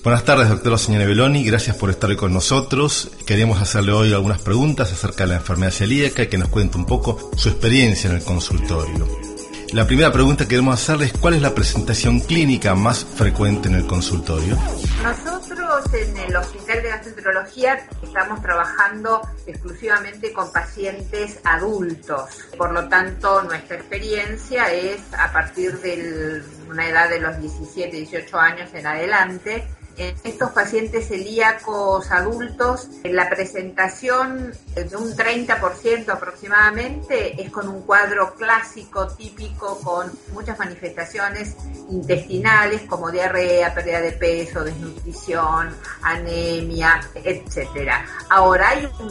Buenas tardes, doctora señora Belloni, gracias por estar hoy con nosotros. Queríamos hacerle hoy algunas preguntas acerca de la enfermedad celíaca y que nos cuente un poco su experiencia en el consultorio. La primera pregunta que queremos hacerle es ¿cuál es la presentación clínica más frecuente en el consultorio? Nosotros en el Hospital de Gastroenterología estamos trabajando exclusivamente con pacientes adultos. Por lo tanto, nuestra experiencia es a partir de una edad de los 17, 18 años en adelante. En estos pacientes celíacos adultos, la presentación de un 30% aproximadamente es con un cuadro clásico, típico, con muchas manifestaciones intestinales como diarrea, pérdida de peso, desnutrición, anemia, etc. Ahora hay un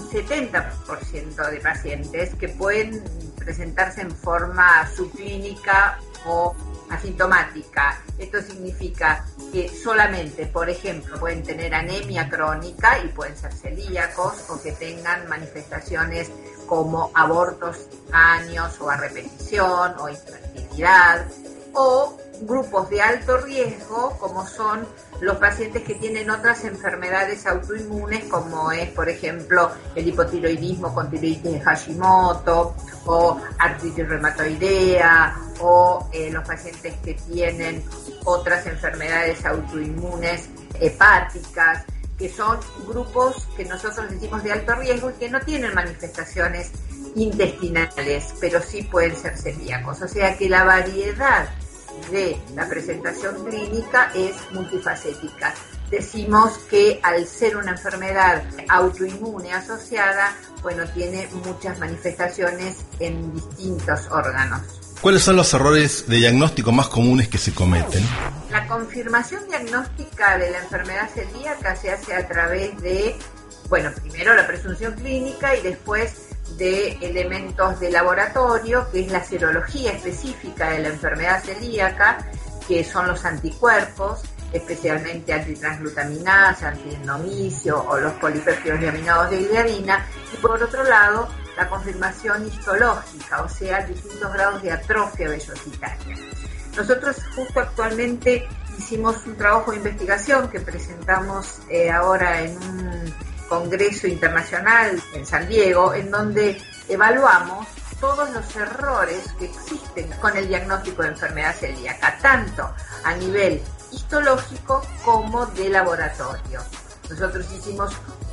70% de pacientes que pueden presentarse en forma subclínica o asintomática. Esto significa que solamente, por ejemplo, pueden tener anemia crónica y pueden ser celíacos, o que tengan manifestaciones como abortos espontáneos o a repetición o infertilidad, o grupos de alto riesgo como son los pacientes que tienen otras enfermedades autoinmunes como es, por ejemplo, el hipotiroidismo con tiroides de Hashimoto o artritis reumatoidea o los pacientes que tienen otras enfermedades autoinmunes hepáticas, que son grupos que nosotros decimos de alto riesgo y que no tienen manifestaciones intestinales, pero sí pueden ser celíacos. O sea que la variedad de la presentación clínica es multifacética. Decimos que al ser una enfermedad autoinmune asociada, tiene muchas manifestaciones en distintos órganos. ¿Cuáles son los errores de diagnóstico más comunes que se cometen? La confirmación diagnóstica de la enfermedad celíaca se hace a través de, primero la presunción clínica y después de elementos de laboratorio, que es la serología específica de la enfermedad celíaca, que son los anticuerpos, especialmente antitransglutaminasa, antiendomicio o los polipéptidos deaminados de gliadina, y por otro lado, la confirmación histológica, o sea, distintos grados de atrofia vellositaria. Nosotros justo actualmente hicimos un trabajo de investigación que presentamos ahora en un congreso internacional en San Diego, en donde evaluamos todos los errores que existen con el diagnóstico de enfermedad celíaca, tanto a nivel histológico como de laboratorio. Nosotros hicimos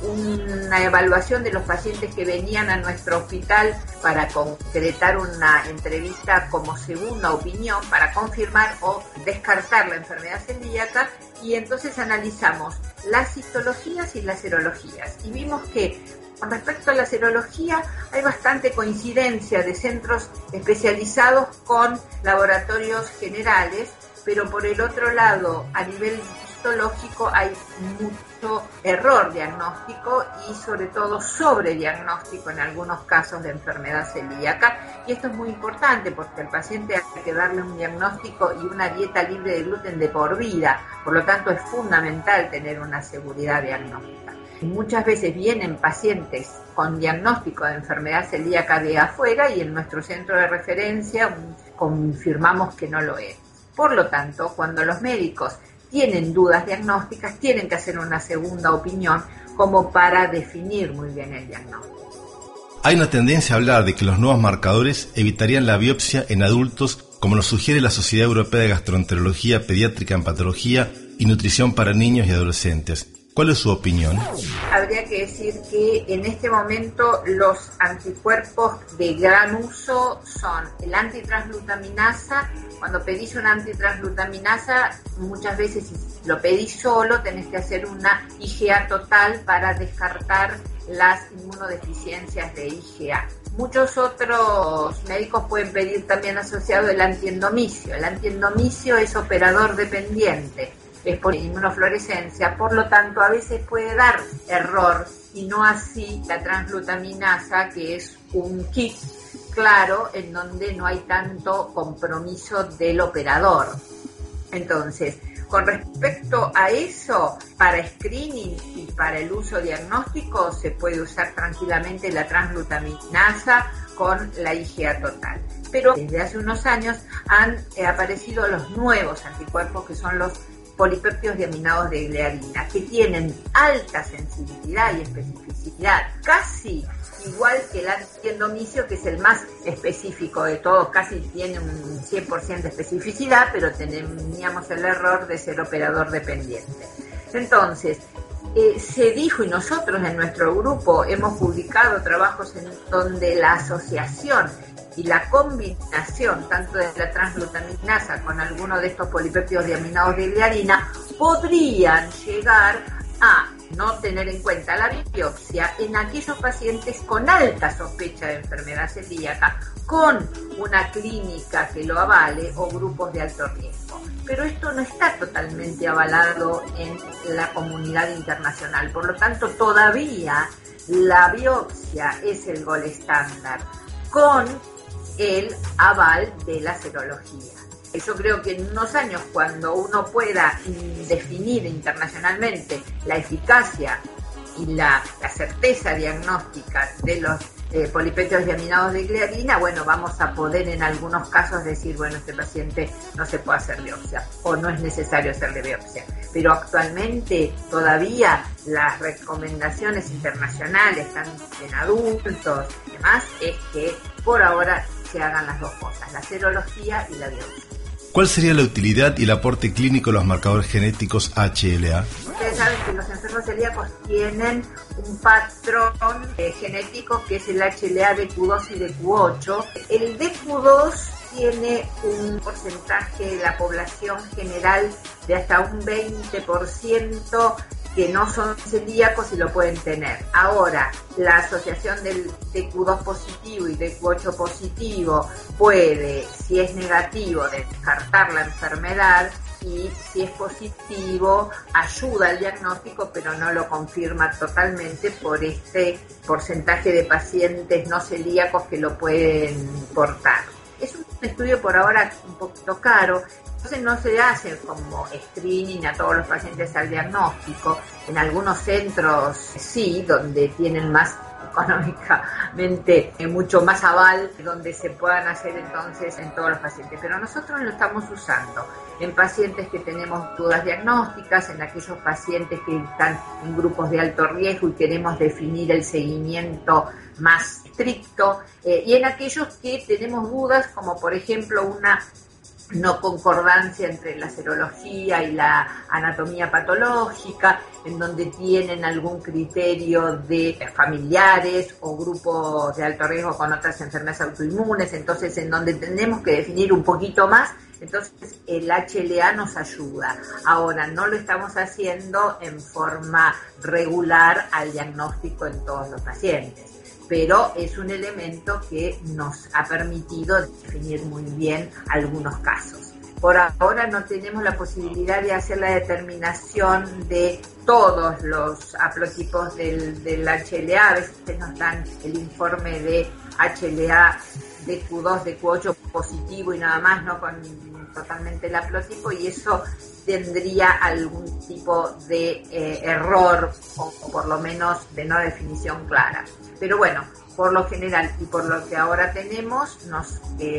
una evaluación de los pacientes que venían a nuestro hospital para concretar una entrevista como segunda opinión para confirmar o descartar la enfermedad celíaca, y entonces analizamos las histologías y las serologías y vimos que con respecto a la serología hay bastante coincidencia de centros especializados con laboratorios generales, pero por el otro lado, a nivel histológico hay mucho error diagnóstico y sobre todo sobrediagnóstico en algunos casos de enfermedad celíaca, y esto es muy importante porque al paciente hay que darle un diagnóstico y una dieta libre de gluten de por vida, por lo tanto es fundamental tener una seguridad diagnóstica. Muchas veces vienen pacientes con diagnóstico de enfermedad celíaca de afuera y en nuestro centro de referencia confirmamos que no lo es. Por lo tanto, cuando los médicos tienen dudas diagnósticas, tienen que hacer una segunda opinión como para definir muy bien el diagnóstico. Hay una tendencia a hablar de que los nuevos marcadores evitarían la biopsia en adultos, como lo sugiere la Sociedad Europea de Gastroenterología Pediátrica en Patología y Nutrición para Niños y Adolescentes. ¿Cuál es su opinión? Habría que decir que en este momento los anticuerpos de gran uso son el antitransglutaminasa. Cuando pedís una antitransglutaminasa, muchas veces si lo pedís solo, tenés que hacer una IgA total para descartar las inmunodeficiencias de IgA. Muchos otros médicos pueden pedir también asociado el antiendomicio. El antiendomicio es operador dependiente, es por inmunofluorescencia, por lo tanto a veces puede dar error y no así la transglutaminasa, que es un kit claro en donde no hay tanto compromiso del operador. Entonces, con respecto a eso, para screening y para el uso diagnóstico se puede usar tranquilamente la transglutaminasa con la IgA total. Pero desde hace unos años han aparecido los nuevos anticuerpos, que son los polipéptidos diaminados de gliadina, que tienen alta sensibilidad y especificidad, casi igual que el antiendomicio, que es el más específico de todos, casi tiene un 100% de especificidad, pero teníamos el error de ser operador dependiente. Entonces, se dijo, y nosotros en nuestro grupo hemos publicado trabajos en donde la asociación y la combinación tanto de la transglutaminasa con alguno de estos polipéptidos diaminados de gliadina podrían llegar a no tener en cuenta la biopsia en aquellos pacientes con alta sospecha de enfermedad celíaca, con una clínica que lo avale o grupos de alto riesgo. Pero esto no está totalmente avalado en la comunidad internacional, por lo tanto todavía la biopsia es el gold estándar con el aval de la serología. Yo creo que en unos años, cuando uno pueda definir internacionalmente la eficacia y la certeza diagnóstica de los polipéptidos diaminados de gliadina, bueno, vamos a poder en algunos casos decir, bueno, este paciente no se puede hacer biopsia o no es necesario hacerle biopsia. Pero actualmente todavía las recomendaciones internacionales, tanto en adultos y demás, es que por ahora se hagan las dos cosas, la serología y la biopsia. ¿Cuál sería la utilidad y el aporte clínico de los marcadores genéticos HLA? Ustedes saben que los enfermos celíacos tienen un patrón genético que es el HLA DQ2 y DQ8. El DQ2 tiene un porcentaje de la población general de hasta un 20% que no son celíacos y lo pueden tener. Ahora, la asociación del DQ2 positivo y DQ8 positivo puede, si es negativo, descartar la enfermedad, y si es positivo, ayuda al diagnóstico, pero no lo confirma totalmente por este porcentaje de pacientes no celíacos que lo pueden portar. Es un estudio por ahora un poquito caro, entonces no se hace como screening a todos los pacientes al diagnóstico. En algunos centros sí, donde tienen más económicamente mucho más aval, donde se puedan hacer entonces en todos los pacientes. Pero nosotros lo estamos usando en pacientes que tenemos dudas diagnósticas, en aquellos pacientes que están en grupos de alto riesgo y queremos definir el seguimiento más estricto, y en aquellos que tenemos dudas, como por ejemplo una no concordancia entre la serología y la anatomía patológica, en donde tienen algún criterio de familiares o grupos de alto riesgo con otras enfermedades autoinmunes, entonces en donde tenemos que definir un poquito más, entonces el HLA nos ayuda. Ahora no lo estamos haciendo en forma regular al diagnóstico en todos los pacientes, pero es un elemento que nos ha permitido definir muy bien algunos casos. Por ahora no tenemos la posibilidad de hacer la determinación de todos los haplotipos del HLA. A veces nos dan el informe de HLA DQ2, DQ8 positivo y nada más, no con totalmente el haplotipo, y eso tendría algún tipo de error o por lo menos de no definición clara. Pero bueno, por lo general y por lo que ahora tenemos, nos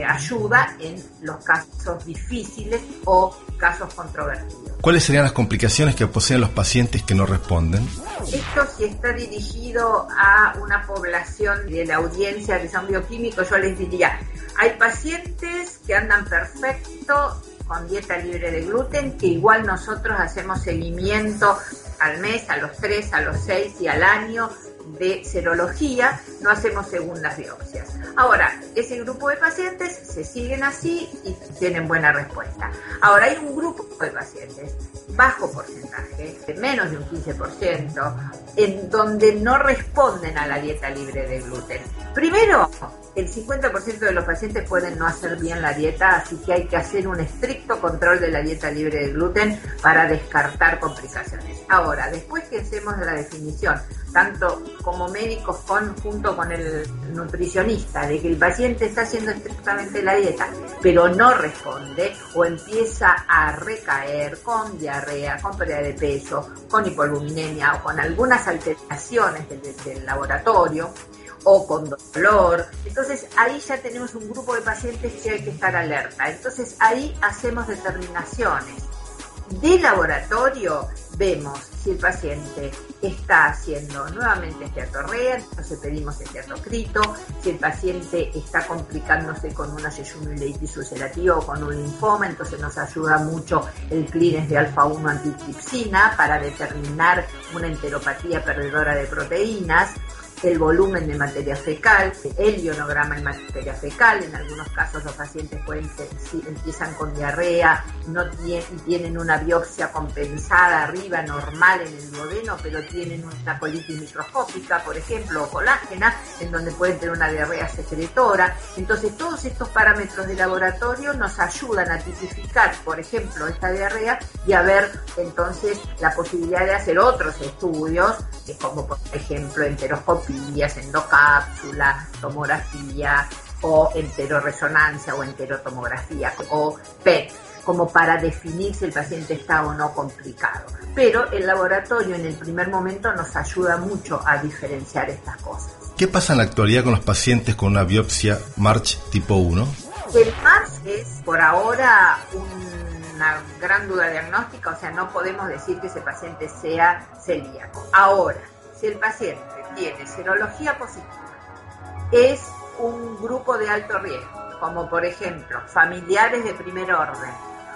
ayuda en los casos difíciles o casos controvertidos. ¿Cuáles serían las complicaciones que poseen los pacientes que no responden? Esto, si está dirigido a una población de la audiencia que son bioquímicos, yo les diría, hay pacientes que andan perfecto con dieta libre de gluten, que igual nosotros hacemos seguimiento al mes, a los 3, a los 6 y al año de serología, no hacemos segundas biopsias. Ahora, ese grupo de pacientes se siguen así y tienen buena respuesta. Ahora, hay un grupo de pacientes, bajo porcentaje, de menos de un 15%, en donde no responden a la dieta libre de gluten. Primero, el 50% de los pacientes pueden no hacer bien la dieta, así que hay que hacer un estricto control de la dieta libre de gluten para descartar complicaciones. Ahora, después que hacemos la definición, tanto como médicos junto con el nutricionista, de que el paciente está haciendo estrictamente la dieta, pero no responde o empieza a recaer con diarrea, con pérdida de peso, con hipoalbuminemia o con algunas alteraciones del laboratorio, o con dolor, entonces ahí ya tenemos un grupo de pacientes que hay que estar alerta. Entonces ahí hacemos determinaciones De laboratorio vemos si el paciente está haciendo nuevamente esteatorrea, entonces pedimos esteatocrito. Si el paciente está complicándose con una yeyunuleitis ulcerativa o con un linfoma, entonces nos ayuda mucho el clínex de alfa-1 antitripsina para determinar una enteropatía perdedora de proteínas. El volumen de materia fecal, el ionograma en materia fecal. En algunos casos los pacientes empiezan con diarrea y tienen una biopsia compensada arriba, normal en el duodeno, pero tienen una colitis microscópica, por ejemplo, o colágena, en donde pueden tener una diarrea secretora. Entonces todos estos parámetros de laboratorio nos ayudan a tipificar, por ejemplo, esta diarrea y a ver entonces la posibilidad de hacer otros estudios, como por ejemplo enteroscopía, endocápsula, tomografía o enteroresonancia o enterotomografía o PET, como para definir si el paciente está o no complicado. Pero el laboratorio en el primer momento nos ayuda mucho a diferenciar estas cosas. ¿Qué pasa en la actualidad con los pacientes con una biopsia March tipo 1? El March es por ahora una gran duda diagnóstica, o sea, no podemos decir que ese paciente sea celíaco. Ahora, si el paciente tiene serología positiva, es un grupo de alto riesgo, como por ejemplo familiares de primer orden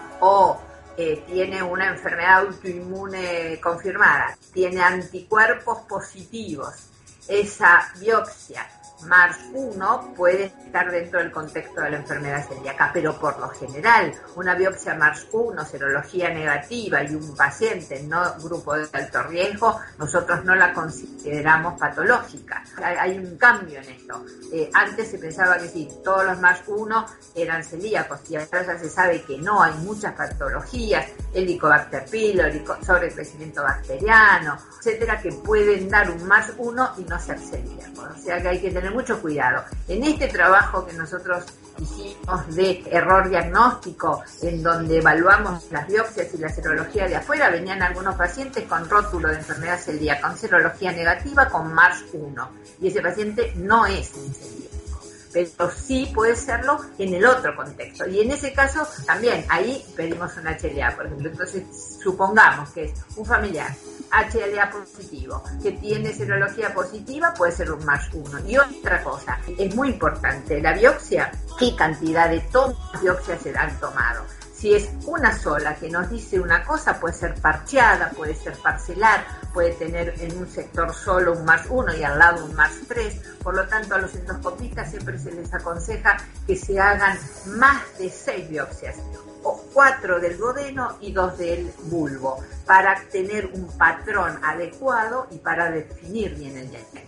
o tiene una enfermedad autoinmune confirmada, tiene anticuerpos positivos, esa biopsia March 1 puede estar dentro del contexto de la enfermedad celíaca, pero por lo general una biopsia March 1, serología negativa y un paciente no grupo de alto riesgo, nosotros no la consideramos patológica. Hay un cambio en esto. Antes se pensaba que sí, todos los March 1 eran celíacos y ahora ya se sabe que no, hay muchas patologías, Helicobacter pylori, sobrecrecimiento bacteriano, etcétera, que pueden dar un March 1 y no ser celíacos. O sea que hay que tener mucho cuidado. En este trabajo que nosotros hicimos de error diagnóstico, en donde evaluamos las biopsias y la serología de afuera, venían algunos pacientes con rótulo de enfermedad celíaca, con serología negativa con March 1, y ese paciente no es un celíaco, pero sí puede serlo en el otro contexto, y en ese caso también ahí pedimos un HLA, por ejemplo. Entonces supongamos que es un familiar HLA positivo, que tiene serología positiva, puede ser un March 1. Y otra cosa, es muy importante, la biopsia, qué cantidad de biopsias se han tomado. Si es una sola que nos dice una cosa, puede ser parcheada, puede ser parcelar, puede tener en un sector solo un March 1 y al lado un March 3. Por lo tanto, a los endoscopistas siempre se les aconseja que se hagan más de 6 biopsias, o 4 del duodeno y 2 del bulbo, para tener un patrón adecuado y para definir bien el diagnóstico.